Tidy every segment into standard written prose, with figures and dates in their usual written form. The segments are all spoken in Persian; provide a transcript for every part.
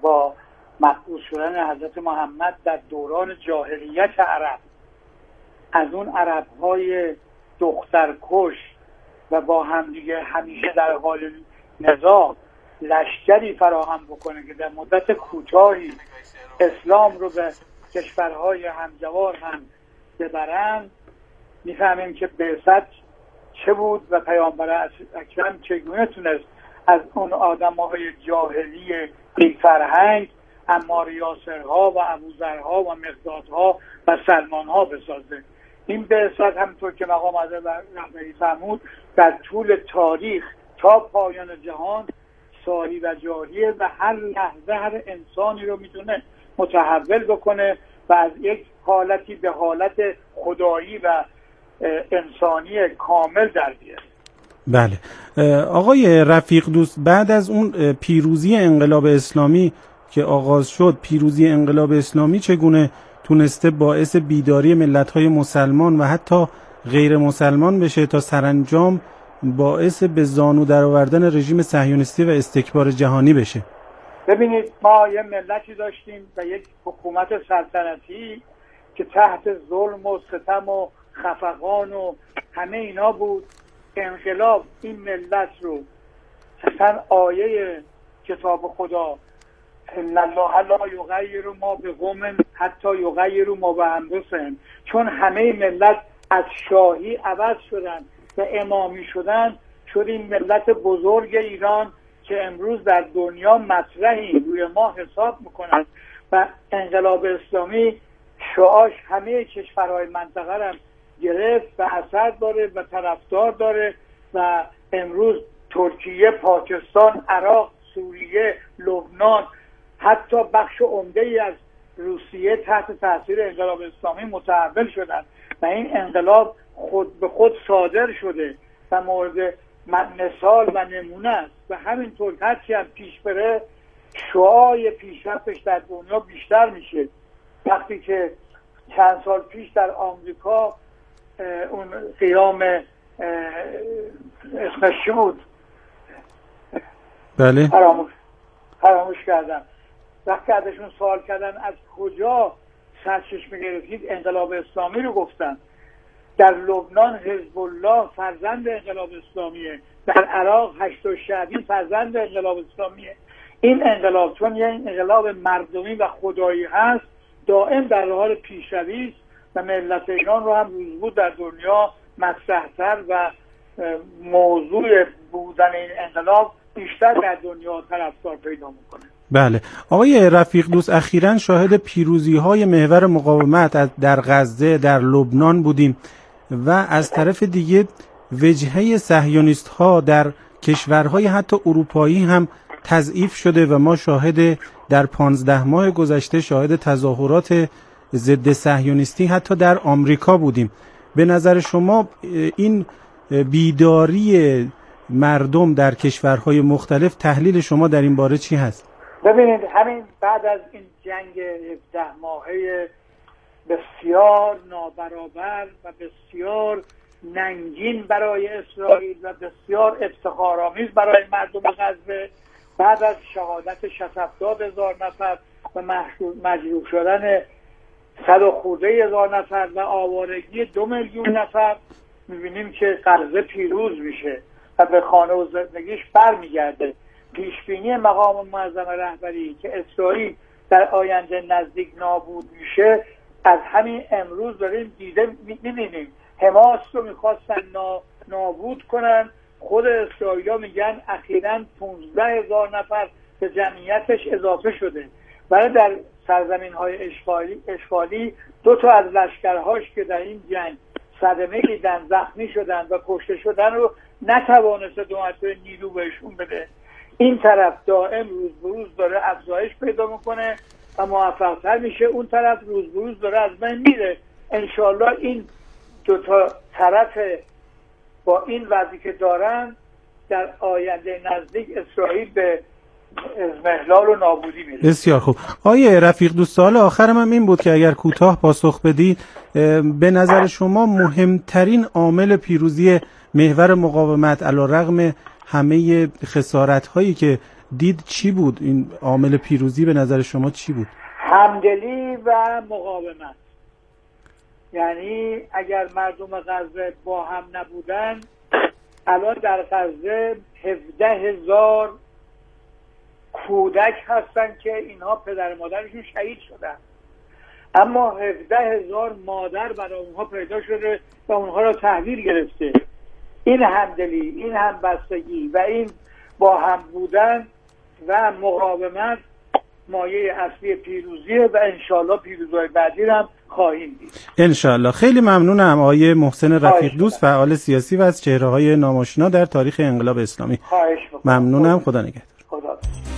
با مبعوث شدن حضرت محمد در دوران جاهلیت عرب، از اون عرب‌های دخترکش و با همدیگه همیشه در حال نزاع لشکری فراهم بکنه که در مدت کوتاهی اسلام رو به کشورهای همجوار هم ببرن، میفهمیم که بعثت چه بود و پیامبر اکرم چگونه تونست از اون آدم‌های جاهلی بی فرهنگ عمار یاسرها و ابوذرها و مقدادها و سلمانها بسازه. این بعثت همونطور که مقام حضرت رهبری فرمود در طول تاریخ تا پایان جهان ساری و جاریه و هر لحظه هر انسانی رو میتونه متحول بکنه و از یک حالتی به حالت خدایی و انسانی کامل در بیاره. بله آقای رفیق دوست، بعد از اون پیروزی انقلاب اسلامی که آغاز شد، پیروزی انقلاب اسلامی چگونه تونسته باعث بیداری ملت‌های مسلمان و حتی غیر مسلمان بشه تا سرانجام باعث به زانو درآوردن رژیم صهیونیستی و استکبار جهانی بشه؟ ببینید، ما یه ملتی داشتیم و یک حکومت سلطنتی که تحت ظلم و ستم و خفقان و همه اینا بود. انقلاب این ملت رو، اصلا آیه کتاب خدا ان الله لا یغیر ما بقوم حتی یغیروا ما بانفسهم، چون همه ملت از شاهی عوض شدن و امامی شدن، شد این ملت بزرگ ایران که امروز در دنیا مطرحی روی ما حساب میکنن و انقلاب اسلامی شعاش همه کشورهای منطقه را گرفت و اثر داره و طرفدار داره و امروز ترکیه، پاکستان، عراق، سوریه، لبنان، حتی بخش عمده‌ای از روسیه تحت تاثیر انقلاب اسلامی متحول شدن و این انقلاب خود به خود صادر شده و مورد مثال و نمونه است و همینطور هرچی هم پیش بره شعاع پیشرفتش در دنیا بیشتر میشه. وقتی که چند سال پیش در آمریکا اون قیام اسمش چی بود؟ بله فراموش کردم. وقتی ازشون سوال کردن از کجا سرچشمه گرفتید، انقلاب اسلامی رو گفتن. در لبنان حزب الله فرزند انقلاب اسلامیه، در عراق هشت شعبی فرزند انقلاب اسلامیه. این انقلاب چون یه انقلاب مردمی و خدایی هست دائم در حال پیشروی است و ملت ایران رو هم روز بود در دنیا مطرح‌تر و موضوع بودن این انقلاب بیشتر در دنیا طرفدار پیدا میکنه. بله آقای رفیق دوست، اخیراً شاهد پیروزی‌های محور مقاومت در غزه، در لبنان بودیم و از طرف دیگه وجهه صهیونیست‌ها در کشورهای حتی اروپایی هم تضعیف شده و ما شاهد در 15 ماه گذشته شاهد تظاهرات ضد صهیونیستی حتی در آمریکا بودیم. به نظر شما این بیداری مردم در کشورهای مختلف، تحلیل شما در این باره چی هست؟ ببینید، همین بعد از این جنگ 17 ماهه بسیار نابرابر و بسیار ننگین برای اسرائیل و بسیار افتخارآمیز برای مردم غزه، بعد از شهادت 600,000 نفر و مجروح شدن 100,000 نفر و آوارگی 2 میلیون نفر، میبینیم که غزه پیروز میشه و به خانه و زندگیش برمیگرده. پیشبینی مقام معظم رهبری که اسرائیل در آینده نزدیک نابود میشه از همین امروز داریم دیده میبینیم. حماس رو میخواستن نابود کنن، خود اسرائیلیا میگن اخیراً 15,000 نفر به جمعیتش اضافه شده. ولی در سرزمین‌های اشغالی 2 تا از لشکرهاش که در این جنگ صدمه دیدن، زخمی شدن و کشته شدن رو نتوانست دولت نیرو بهشون بده. این طرف دائم روز به روز داره افزایش پیدا میکنه و موفق‌تر میشه، اون طرف روز به روز داره از بین میره. انشالله این 2 تا طرف با این وضعی که دارن در آینده نزدیک اسرائیل به اضمحلال و نابودی میره. بسیار خوب. آیه رفیق دوست، سوال آخرم هم این بود که اگر کوتاه پاسخ بدید، به نظر شما مهمترین عامل پیروزی محور مقاومت علیرغم همه خسارت هایی که دید چی بود؟ این عامل پیروزی به نظر شما چی بود؟ همدلی و مقاومت. یعنی اگر مردم غزه با هم نبودن، الان در غزه 17,000 کودک هستن که اینها پدر مادرشون شهید شدن، اما 17,000 مادر برای اونها پیدا شده و اونها را تحویل گرفته. این همدلی، این همبستگی و این با هم بودن و مقاومت مایه اصلی پیروزیه و انشالله پیروزی‌های بعدی هم خواهیم دید. انشالله. خیلی ممنونم آقای محسن رفیق دوست، فعال سیاسی و از چهره‌های ناماشنا در تاریخ انقلاب اسلامی. خواهش می‌کنم. ممنونم. خدا نگهدار. خدا.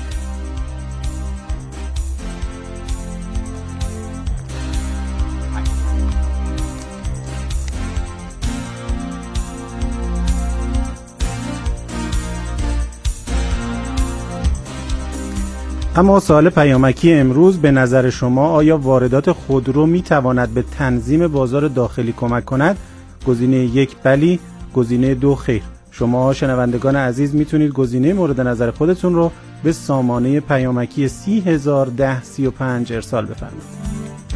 اما سوال پیامکی امروز به نظر شما آیا واردات خودرو می تواند به تنظیم بازار داخلی کمک کند؟ گزینه 1 بلی، گزینه 2 خیر. شما شنوندگان عزیز میتونید گزینه مورد نظر خودتون رو به سامانه پیامکی 301035 ارسال بفرمایید.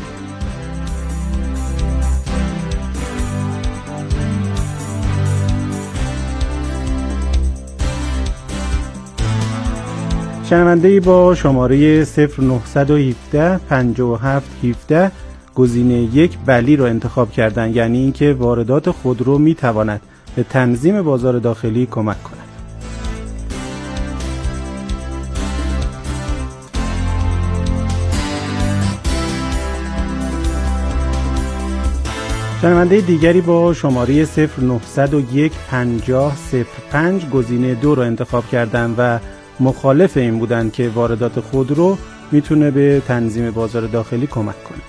شنونده‌ای با شماره 0917 57 17 گزینه 1 بلی رو انتخاب کردن، یعنی اینکه واردات خودرو میتواند به تنظیم بازار داخلی کمک کند. شنونده دیگری با شماره 0901 50 05 گزینه 2 رو انتخاب کردن و مخالف این بودن که واردات خودرو میتونه به تنظیم بازار داخلی کمک کنه.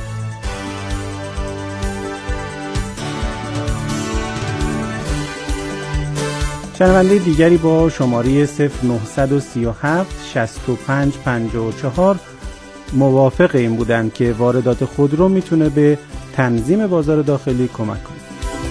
شنونده دیگری با شماره 0937 65 54 موافق این بودن که واردات خودرو میتونه به تنظیم بازار داخلی کمک کنه.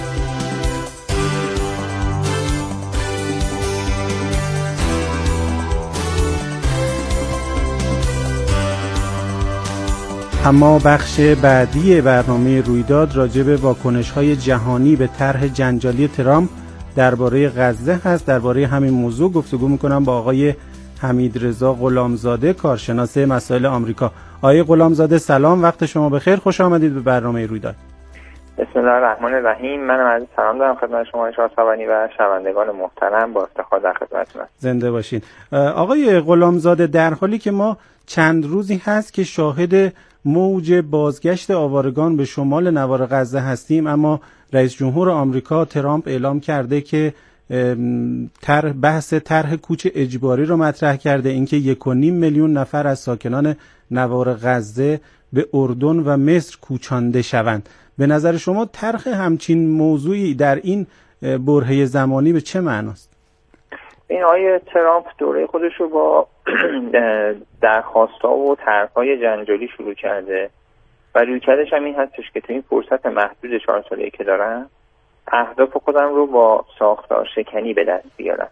اما بخش بعدی برنامه رویداد راجع به واکنش‌های جهانی به طرح جنجالی ترامپ درباره غزه هست. درباره همین موضوع گفتگو می‌کنم با آقای حمیدرضا غلامزاده، کارشناس مسائل آمریکا. آقای غلامزاده سلام، وقت شما بخیر، خوش آمدید به برنامه رویداد. بسم الله الرحمن الرحیم. منم عرض سلام دارم خدمت شما شاهسواری و شنوندگان محترم، با افتخار در خدمتتونم. زنده باشین. آقای غلامزاده، در حالی که ما چند روزی هست که شاهد موج بازگشت آوارگان به شمال نوار غزه هستیم، اما رئیس جمهور آمریکا ترامپ اعلام کرده که بحث طرح کوچ اجباری رو مطرح کرده، اینکه 1.5 میلیون نفر از ساکنان نوار غزه به اردن و مصر کوچانده شوند. به نظر شما طرح همچین موضوعی در این برهه زمانی به چه معناست؟ این آقای ترامپ دوره خودش رو با درخواست‌ها و طرح‌های جنجالی شروع کرده و رویکردش هم این هستش که تو این فرصت محدود 4 ساله‌ای که دارن اهداف خودم رو با ساختار شکنی به دست بیارن.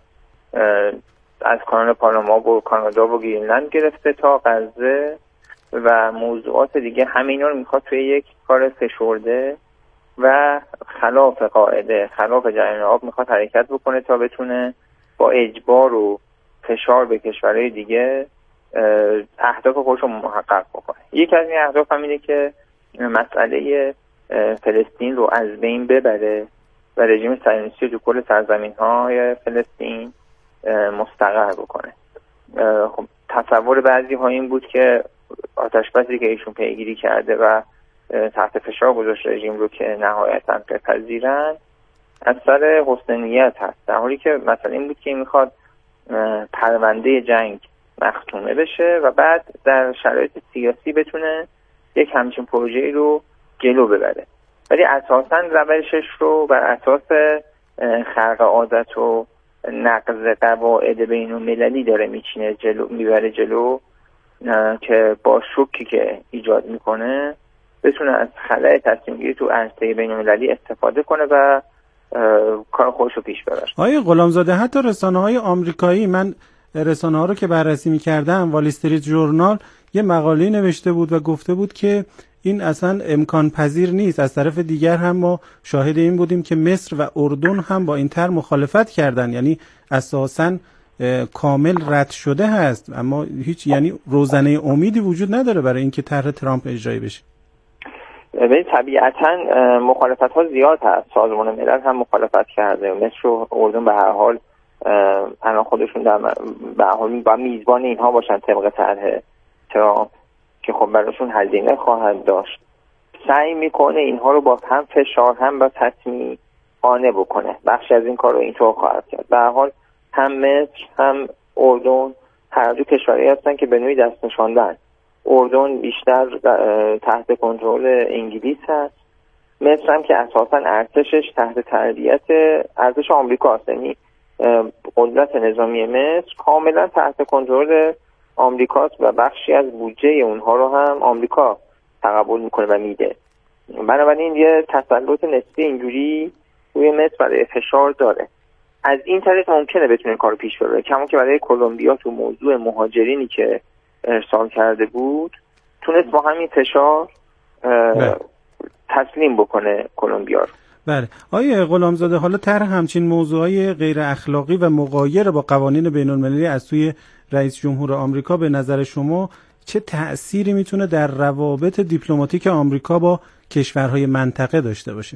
از کانال پاناما و کانادا و گرینلند گرفته تا غزه و موضوعات دیگه، همینا رو میخواد توی یک کار فشرده و خلاف قاعده، خلاف جریان آب میخواد حرکت بکنه تا بتونه با اجبار و فشار به کشورهای دیگه اهداف خودش رو محقق بکنه. یکی از این اهداف هم اینه که مسئله فلسطین رو از بین ببره و رژیم صهیونیستی رو تو کل سرزمین‌های فلسطین مستقر بکنه. خب تصور بعضی ها این بود که آتش‌بسی که ایشون پیگیری کرده و تحت فشار گذاشت رژیم رو که نهایتاً بپذیرن از سر حسن نیت هست، در حالی که مثلا این بود که میخواد پرونده جنگ مختومه بشه و بعد در شرایط سیاسی بتونه یک همچین پروژه‌ای رو جلو ببره. ولی اساساً روشش رو بر اساس خرق عادت و نقض قواعد بین‌المللی داره میبره جلو که با شوکی که ایجاد میکنه بتونه از خلأ تصمیم گیری تو عرصه بین‌المللی استفاده کنه و کار خودش رو پیش ببره. آقای غلامزاده، حتی رسانه‌های آمریکایی، من رسانه‌ها رو که بررسی می‌کردم، وال استریت ژورنال یه مقاله نوشته بود و گفته بود که این اصلا امکان پذیر نیست. از طرف دیگر هم ما شاهد این بودیم که مصر و اردن هم با این طرح مخالفت کردن، یعنی اساساً کامل رد شده هست، اما هیچ یعنی روزنه امیدی وجود نداره برای اینکه طرح ترامپ اجرایی بشه. ببین طبیعتاً مخالفت‌ها زیاد هست. سازمان ملل هم مخالفت کرده. مصر و اردن به هر حال الان خودشون به هر حال با میزبان اینها باشن طبق طرح ترامپ که خب براشون هزینه خواهد داشت. سعی میکنه اینها رو با هم فشار هم با تصمیم قانع بکنه. بخشی از این کار رو اینطور خواهد کرد. به هر حال هم مصر هم اردن هر دو کشوری هستن که به نوعی دست نشاندن. اردن بیشتر تحت کنترل انگلیس هست. مصر هم که اساسا ارتشش تحت تربیت ارتش آمریکاست، یعنی قدرت نظامی مصر کاملا تحت کنترل آمریکاست و بخشی از بودجه اونها رو هم آمریکا تقبل میکنه و میده. بنابراین یه تسلط نسبی اینجوری روی مصر برای فشار داره. از این طریق ممکنه بتونه کارو پیش ببره، کما که برای کلمبیا تو موضوع مهاجرینی که ارسال کرده بود تونست با همین فشار تسلیم بکنه کلمبیا رو. بله. آیه غلامزاده، حالا طرح همچین موضوعای غیر اخلاقی و مغایر با قوانین بین‌المللی از سوی رئیس جمهور آمریکا به نظر شما چه تأثیری میتونه در روابط دیپلماتیک آمریکا با کشورهای منطقه داشته باشه؟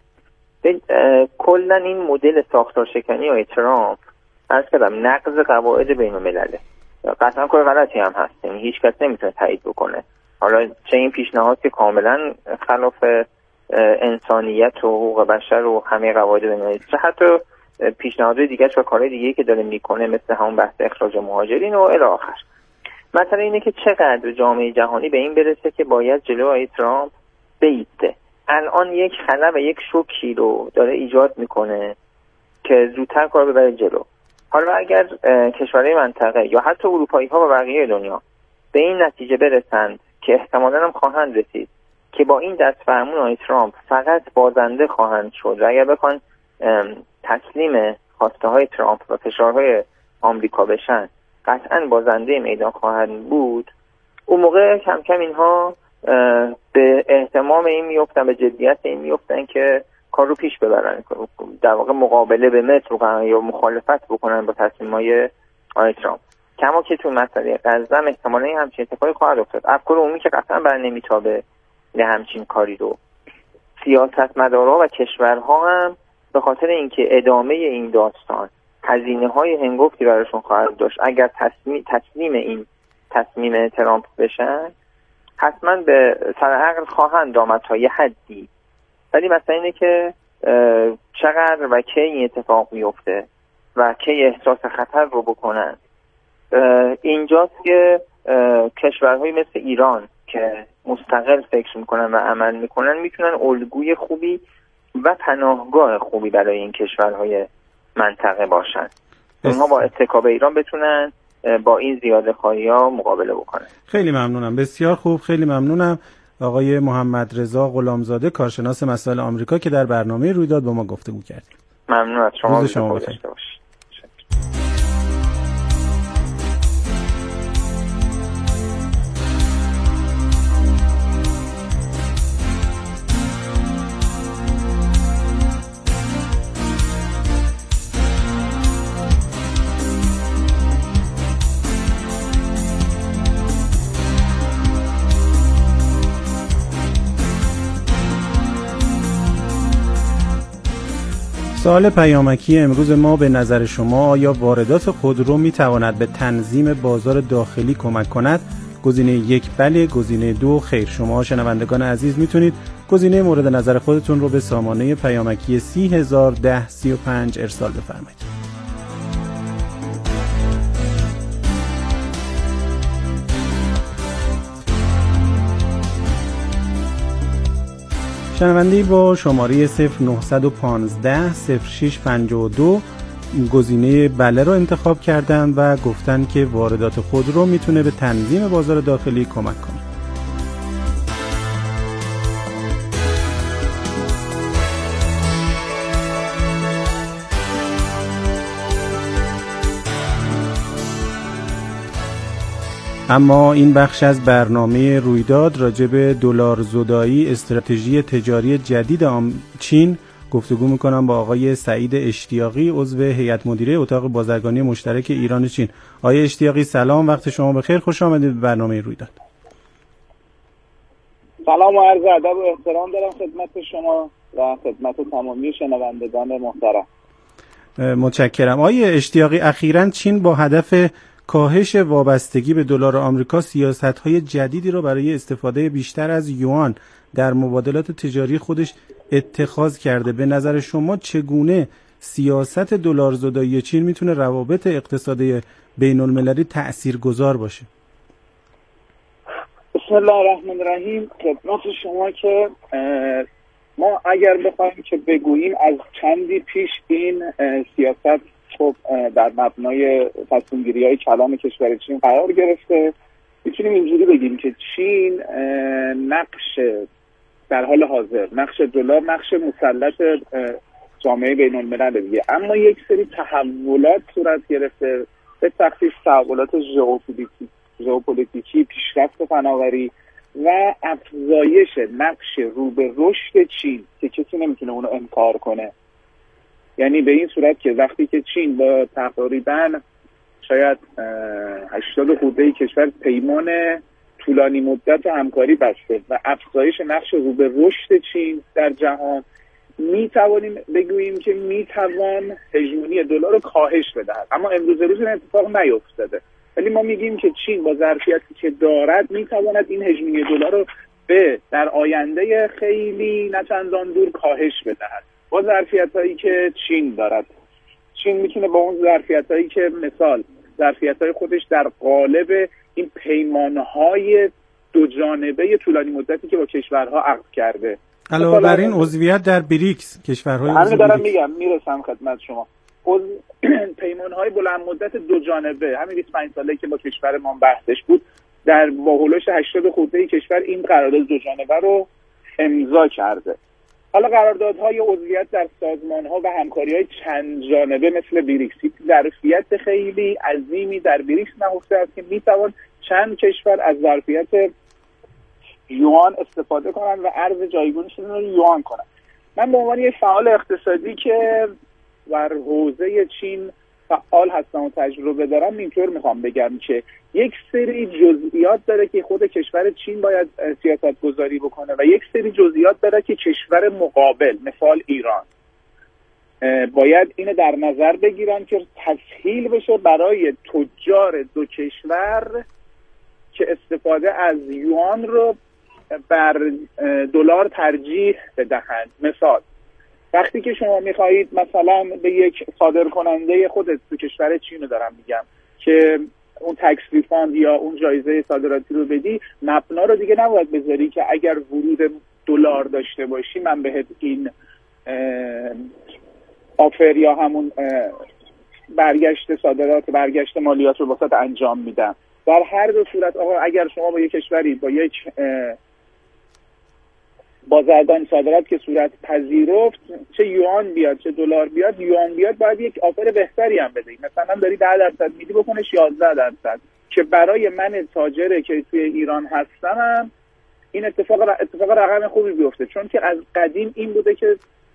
کلا این مدل ساختارشکنی آقای ترامپ عرض کردم نقض قواعد بین‌الملله. قطعا کار غلطی هم هست، یعنی هیچ کس نمیتونه تایید بکنه. حالا چه این پیشنهاد که کاملا خلاف انسانیت و حقوق بشر و همه قواعد بین‌المللی، چه حتی پیشنهادهای دیگه و کارهای دیگه که داره میکنه مثل همون بحث اخراج مهاجرین و الی آخر. مثلا اینه که چقدر جامعه جهانی به این برسه که باید جلوی آقای ترامپ بایسته. الان یک خلا و یک شوکی رو داره ایجاد میکنه که زودتر کار ببره جلو. حالا اگر کشورهای منطقه یا حتی اروپایی ها و بقیه دنیا به این نتیجه برسند که احتمالاً هم خواهند رسید که با این دست فرمون آقای ترامپ فقط بازنده خواهند شد و اگر بخوان تسلیم خواسته های ترامپ و فشارهای آمریکا بشن قطعاً بازنده میدان خواهند بود، اون موقع کم کم اینها به اهتمام این میفتن، به جدیت این میفتن که کار رو پیش ببرن، در واقع مقابله به مصر بکنن یا مخالفت بکنن با تصمیم‌های آقای ترامپ. کما که تو مسئله غزه احتمالاً همچین اتفاقی خواهد افتاد. افکار عمومی که قطعاً بر نمیتابه به همچین کاری رو. سیاستمدارها و کشورها هم به خاطر اینکه ادامه این داستان هزینه‌های هنگفتی براشون خواهد داشت اگر تسلیم این تصمیم ترامپ بشن، حتما به سر عقل خواهند آمد تا یه حدی. ولی مثلا اینه که چقدر و کی این اتفاق میفته و کی احساس خطر رو بکنن. اینجاست که کشورهای مثل ایران که مستقل فکر میکنن و عمل میکنن میتونن الگوی خوبی و پناهگاه خوبی برای این کشورهای منطقه باشن. اونها با اتکا به ایران بتونن با این زیاده خواهی ها مقابله بکنن. خیلی ممنونم، بسیار خوب، خیلی ممنونم آقای محمد رضا غلامزاده، کارشناس مسائل آمریکا که در برنامه رویداد با ما گفتگو کردید. ممنون از شما. روز شما بخیر. سوال پیامکی امروز ما به نظر شما: آیا واردات خودرو می تواند به تنظیم بازار داخلی کمک کند؟ گزینه 1 بله، گزینه 2 خیر. شما شنوندگان عزیز میتونید گزینه مورد نظر خودتون رو به سامانه پیامکی 301035 ارسال بفرمایید. شنونده‌ای با شماره 0915 0652 گزینه بله رو انتخاب کردن و گفتن که واردات خودرو میتونه به تنظیم بازار داخلی کمک کنه. اما این بخش از برنامه رویداد راجع به دلار زدایی، استراتژی تجاری جدید چین گفتگو میکنم با آقای سعید اشتیاقی، عضو هیئت مدیره اتاق بازرگانی مشترک ایران چین. آقای اشتیاقی سلام، وقت شما بخیر، خوش آمدید به برنامه رویداد. سلام و عرض ادب و احترام دارم خدمت شما و خدمت تمامی شنوندگان محترم. متشکرم. آقای اشتیاقی، اخیراً چین با هدف کاهش وابستگی به دلار آمریکا سیاست‌های جدیدی رو برای استفاده بیشتر از یوان در مبادلات تجاری خودش اتخاذ کرده. به نظر شما چگونه سیاست دلار زدایی چین میتونه روابط اقتصادی بین‌المللی تأثیرگذار باشه؟ بسم الله الرحمن الرحیم. خدمت شما که ما اگر بخوایم که بگوییم از چندی پیش این سیاست خب در مبنای تصمیم‌گیری‌های کلان کشور چین قرار گرفته، میتونیم اینجوری بگیم که چین نقش در حال حاضر نقش دلار نقش مسلط جامعه بین‌الملل دیگه، اما یک سری تحولات صورت گرفته، به تخصیص تحولات ژئوپلیتیکی، پیشرفت فناوری و افزایش نقش رو به رشد چین که کسی نمیتونه اونو انکار کنه. یعنی به این صورت که وقتی که چین با تقریبا شاید 80 خورده کشور پیمان طولانی مدت همکاری بسته و افزایش نقش رو به رشد چین در جهان، میتوانیم بگوییم که میتوان هژمونی دلار رو کاهش بدهد. اما امروز روز این اتفاق نیفتاده، ولی ما میگیم که چین با ظرفیتی که دارد میتواند این هژمونی دلار رو در آینده خیلی نه چندان دور کاهش بدهد. با ظرفیتایی که چین دارد، چین میتونه با اون ظرفیتایی که مثال ظرفیتای خودش در قالب این پیمانهای دو جانبه طولانی مدتی که با کشورها عقد کرده، علاوه بر این عضویت در بریکس، کشورهای همین دارم میگم، میرسم خدمت شما، پیمانهای بلند مدت دو جانبه، همین 25 ساله که با کشور ما بحثش بود، در با هولوش 80 خورده کشور این قرارداد دو جانبه رو امضا کرده. حالا قراردادهای عضویت در سازمان‌ها و همکاری‌های چند جانبه مثل بریکس، ظرفیت خیلی عظیمی در بریکس نهفته است که میتوان چند کشور از ظرفیت یوان استفاده کنن و ارز جایگزینشون رو یوان کنن. من به عنوان یک فعال اقتصادی که در حوزه چین فعال هستم و تجربه دارم، اینطور میخوام بگم که یک سری جزئیات داره که خود کشور چین باید سیاست گذاری بکنه و یک سری جزئیات داره که کشور مقابل مثال ایران باید اینو در نظر بگیرن که تسهیل بشه برای تجار دو کشور که استفاده از یوان رو بر دلار ترجیح بدهند. مثال وقتی که شما میخواهید مثلا به یک صادرکننده خودت تو کشور چین رو دارم میگم که اون تکس ریفاند یا اون جایزه صادراتی رو بدی، مبنا رو دیگه نباید بذاری که اگر ورود دلار داشته باشی من بهت این آفر یا همون برگشت صادرات، برگشت مالیات رو واسط انجام میدم. در هر دو صورت آقا اگر شما با یک کشوری با یک بازرگان صادرات که صورت پذیرفت، چه یوان بیاد چه دلار بیاد، یوان بیاد باید یک آفر بهتری هم بده، مثلا داری 10% میدی بکنش 11%، که برای من تاجره که توی ایران هستم این اتفاق رقم خوبی بیفته. چون که از قدیم این بوده که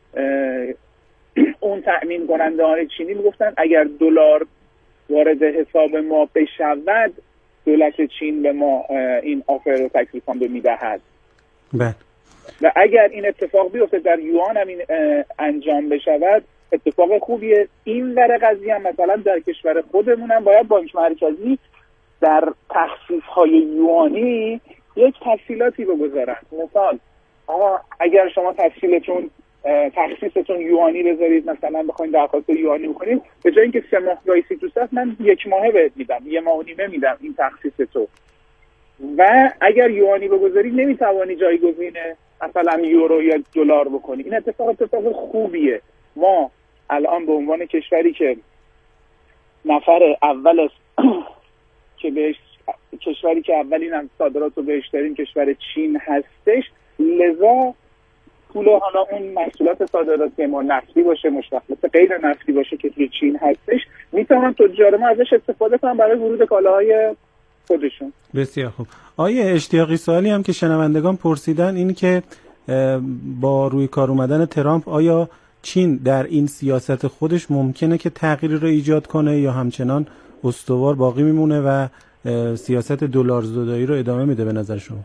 اون تأمین کننده های چینی میگفتن اگر دلار وارد حساب ما بشود دولت چین به ما این آفر و تکلیف هم میدهد. بله. و اگر این اتفاق بیفته در یوان هم این انجام بشود اتفاق خوبیه. این ور قضیه هم مثلا در کشور خودمونم باید بانک مرکزی در تخصیص‌های یوانی یک تفصیلاتی بگذارن. مثال اگر شما تخصیصتون یوانی بذارید، مثلا بخواید درخواست یوانی بکنید، به جای اینکه 3 ماه وایسی تو صف من 1 ماهه بهت میدم، 1 ماه و نیمه میدم این تخصیص تو. و اگر یوانی بگذاری نمیتوانی جایگزین مثلا یورو یا دلار بکنی. این اتفاق خوبیه. ما الان به عنوان کشوری که نفر اول که بهش کشوری که اولین صادرات رو بهش داریم کشور چین هستش، لذا پول حالا اون محصولات صادراتی ما نفتی باشه مشتقات غیر نفتی باشه که توی چین هستش، میتونن تجار ما ازش استفاده کنن برای ورود کالاهای خودشون. بسیار خوب. آیه اشتیاقی، سوالی هم که شنوندگان پرسیدن این که با روی کار اومدن ترامپ آیا چین در این سیاست خودش ممکنه که تغییری رو ایجاد کنه یا همچنان استوار باقی میمونه و سیاست دلار زدایی رو ادامه میده به نظر شما؟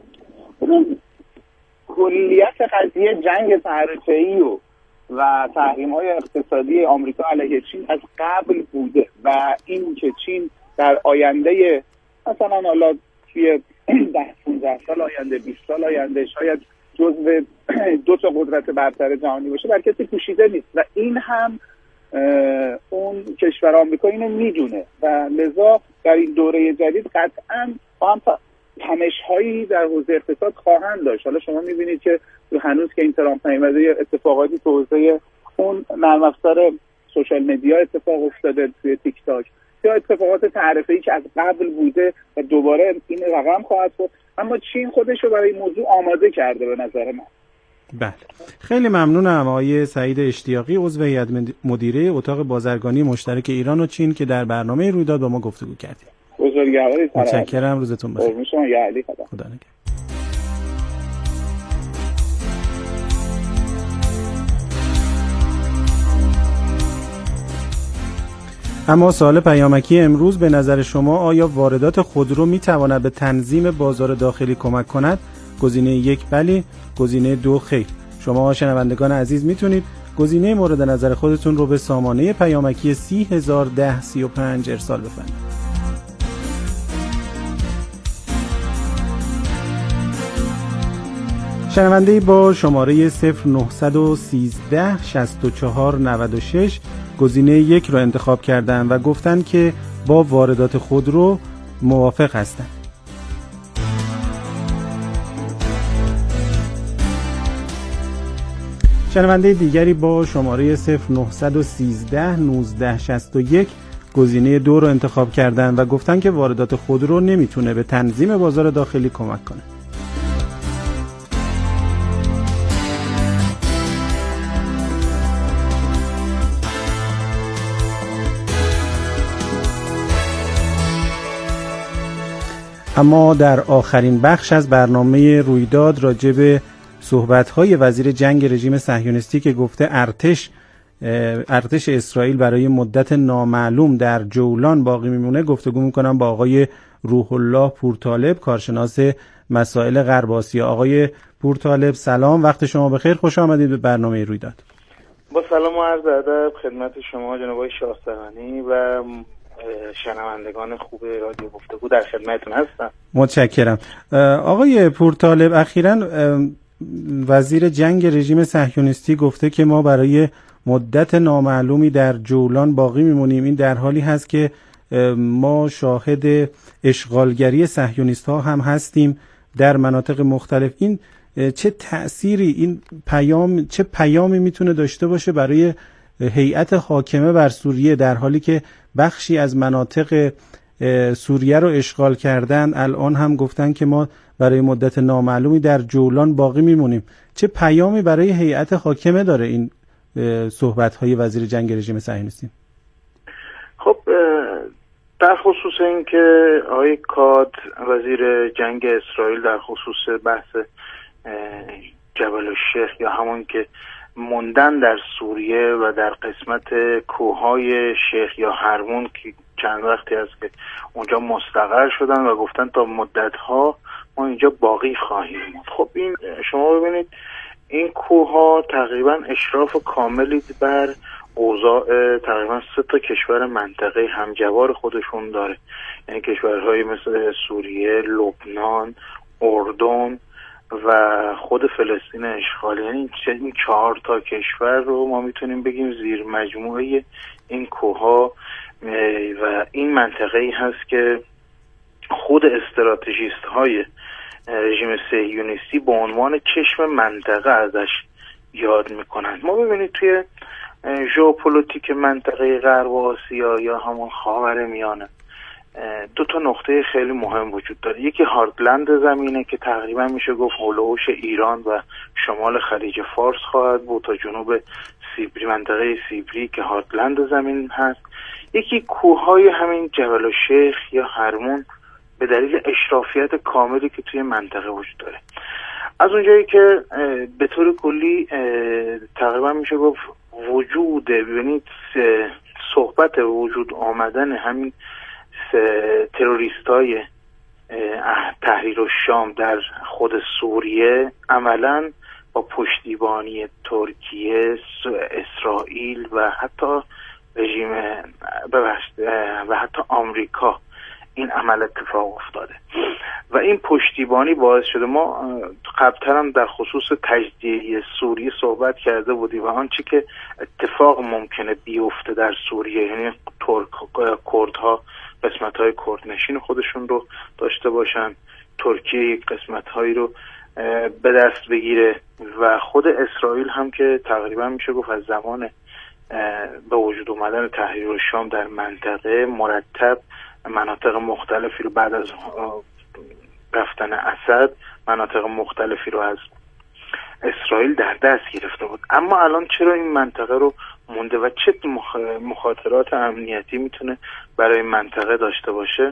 کلیت قضیه جنگ تعرفه‌ای و تحریم‌های اقتصادی آمریکا علیه چین از قبل بوده و این که چین در آینده مثلا حالا توی 10-15 سال آینده، 20 سال آینده شاید جزو 2 تا قدرت برتر جهانی باشه بر کسی پوشیده نیست و این هم اون کشور آمریکا اینو میدونه و لذا در این دوره جدید قطعاً با هم تمش‌هایی در حوزه اقتصاد خواهند داشت. حالا شما می‌بینید که هنوز که این ترامپ نیامده اتفاقاتی تو حوزه اون نرم افزار سوشال مدیا اتفاق افتاده توی تیک تاک یا اتفاقات تعرفه‌ای که از قبل بوده و دوباره این رقم خواهد بود، اما چین خودش رو برای این موضوع آماده کرده به نظر من. بله، خیلی ممنونم آقای سعید اشتیاقی، عضو هیئت مدیره اتاق بازرگانی مشترک ایران و چین که در برنامه رویداد با ما گفتگو کردید. بزرگواری، متشکرم، روزتون بخیر. قربون شما، یا علی، خدا نگهدار. اما سوال پیامکی امروز به نظر شما آیا واردات خودرو میتواند به تنظیم بازار داخلی کمک کند؟ گزینه 1 بله، گزینه 2 خیر. شما شنوندگان عزیز میتونید گزینه مورد نظر خودتون رو به سامانه پیامکی 301035 ارسال بفرمایید. شنونده‌ای با شماره 0913 64 96 گزینه 1 رو انتخاب کردن و گفتن که با واردات خودرو موافق هستند. شنونده دیگری با شماره 0913 1961 گزینه 2 رو انتخاب کردن و گفتن که واردات خودرو نمیتونه به تنظیم بازار داخلی کمک کنه. اما در آخرین بخش از برنامه رویداد راجع به صحبت‌های وزیر جنگ رژیم صهیونیستی که گفته ارتش اسرائیل برای مدت نامعلوم در جولان باقی میمونه گفتگو میکنم با آقای روح الله پورطالب، کارشناس مسائل غرب آسیا. آقای پورطالب سلام، وقت شما بخیر، خوش آمدید به برنامه رویداد. با سلام و عرض ادب خدمت شما جناب آقای شاهسوانی و شنوندگان خوب رادیو گفتگو، در خدمتتون هستم. متشکرم. آقای پورطالب، اخیراً وزیر جنگ رژیم صهیونیستی گفته که ما برای مدت نامعلومی در جولان باقی میمونیم. این در حالی هست که ما شاهد اشغالگری صهیونیست‌ها هم هستیم در مناطق مختلف. این چه تأثیری، این چه پیامی میتونه داشته باشه برای هیئت حاکمه بر سوریه در حالی که بخشی از مناطق سوریه رو اشغال کردن، الان هم گفتن که ما برای مدت نامعلومی در جولان باقی میمونیم. چه پیامی برای هیئت حاکمه داره این صحبت‌های وزیر جنگ رژیم صهیونیستی؟ خب در خصوص این که آقای کاد وزیر جنگ اسرائیل در خصوص بحث جبل الشیخ یا همون که موندن در سوریه و در قسمت کوههای شیخ یا هرمون که چند وقتی است که اونجا مستقر شدن و گفتن تا مدت‌ها ما اینجا باقی خواهیم بود. خب این شما ببینید این کوهها تقریبا اشراف کاملی بر اوضاع تقریبا 3 تا کشور منطقه همجوار خودشون داره، یعنی کشورهای مثل سوریه، لبنان، اردن و خود فلسطین اشغال. یعنی این 4 تا کشور رو ما میتونیم بگیم زیر مجموعه این کوهها و این منطقه‌ای هست که خود استراتژیست های رژیم صهیونیستی به عنوان چشم منطقه ازش یاد میکنند. ما ببینید توی ژئوپلیتیک منطقه غرب آسیا یا همون خاورمیانه 2 تا نقطه خیلی مهم وجود داره. یکی هارتلند زمینه که تقریبا میشه گفت هولوش ایران و شمال خلیج فارس خواهد بود تا جنوب سیبری، منطقه سیبری که هارتلند زمین هست. یکی کوههای همین جبل الشیخ یا هرمون به دلیل اشرافیت کاملی که توی منطقه وجود داره. از اونجایی که به طور کلی تقریبا میشه گفت وجود، ببینید صحبت وجود آمدن همین تروریستای تحریر الشام در خود سوریه عملاً با پشتیبانی ترکیه، اسرائیل و حتی رژیم و حتی آمریکا این عمل اتفاق افتاده و این پشتیبانی باعث شده. ما قبل‌تر هم در خصوص تجزیه سوریه صحبت کرده بودیم و آنچه که اتفاق ممکنه بیفته در سوریه، یعنی کردها قسمت‌های کردنشین خودشون رو داشته باشن، ترکیه یک قسمت‌هایی رو به دست بگیره و خود اسرائیل هم که تقریبا میشه گفت از زمان به وجود اومدن تحریر الشام در منطقه مرتب مناطق مختلفی رو بعد از رفتن اسد مناطق مختلفی رو از اسرائیل در دست گرفته بود. اما الان چرا این منطقه رو مونده و چه مخاطرات امنیتی میتونه برای منطقه داشته باشه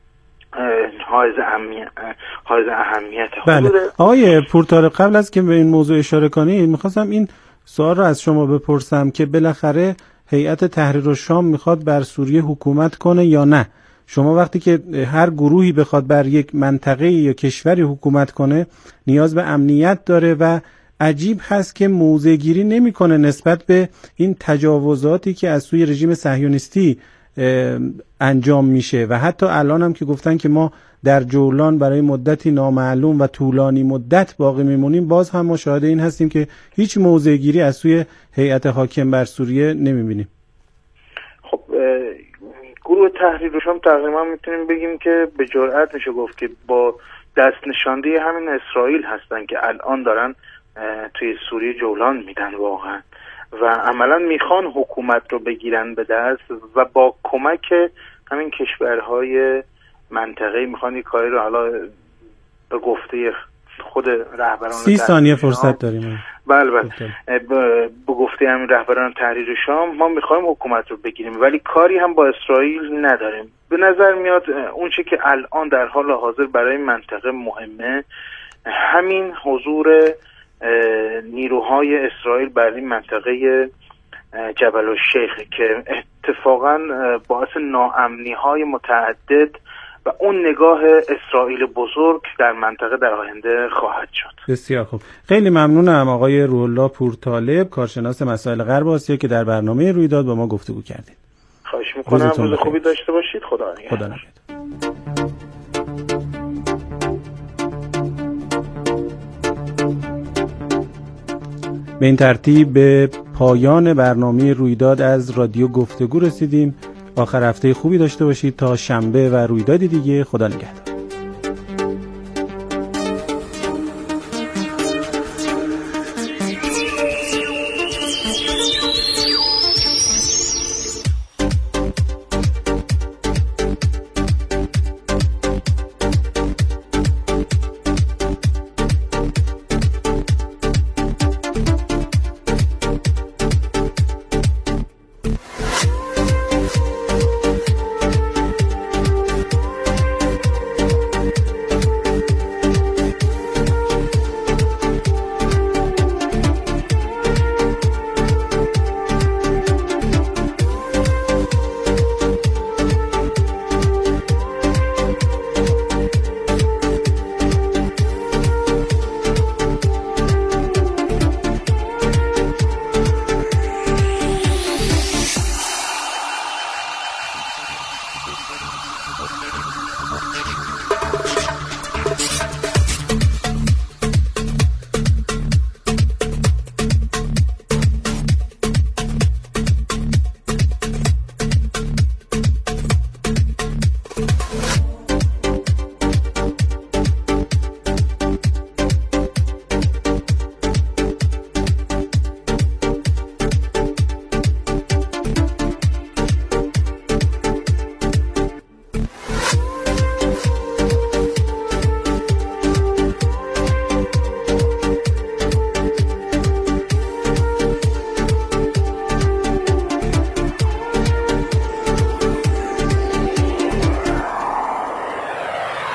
حائز اهمیت. بله آقای پورطالب، قبل از که به این موضوع اشاره کنید میخواستم این سوال رو از شما بپرسم که بالاخره هیئت تحریر الشام میخواد بر سوریه حکومت کنه یا نه؟ شما وقتی که هر گروهی بخواد بر یک منطقه یا کشوری حکومت کنه نیاز به امنیت داره و عجیب هست که موضع گیری نمیکنه نسبت به این تجاوزاتی که از سوی رژیم صهیونیستی انجام میشه و حتی الان هم که گفتن که ما در جولان برای مدتی نامعلوم و طولانی مدت باقی میمونیم، باز هم ما شاهد این هستیم که هیچ موضع گیری از سوی هیئت حاکم بر سوریه نمیبینیم. خب گروه تحریر الشام تقریبا میتونیم بگیم که به جرئت میشه گفت که با دست نشانده همین اسرائیل هستن که الان دارن توی سوریه جولان میدن واقعا و عملا میخوان حکومت رو بگیرن به دست و با کمک همین کشورهای منطقه میخوان یک کاری رو حالا به گفته خود رهبران 30 ثانیه فرصت داریم. بله به گفته همین رهبران تحریر الشام ما میخوایم حکومت رو بگیریم ولی کاری هم با اسرائیل نداریم. به نظر میاد اون چه که الان در حال حاضر برای منطقه مهمه همین حضور نیروهای اسرائیل بر این منطقه جبل الشیخ که اتفاقا باعث ناامنی‌های متعدد و اون نگاه اسرائیل بزرگ در منطقه در آینده خواهد شد. بسیار خوب، خیلی ممنونم آقای روح الله پورطالب، کارشناس مسائل غرب آسیا که در برنامه رویداد با ما گفتگو کردید. خواهش میکنم، روز خوبی داشته باشید. خدا نگهدار. به این ترتیب به پایان برنامه رویداد از رادیو گفتگو رسیدیم. آخر هفته خوبی داشته باشید تا شنبه و رویدادی دیگه. خدا نگهدار.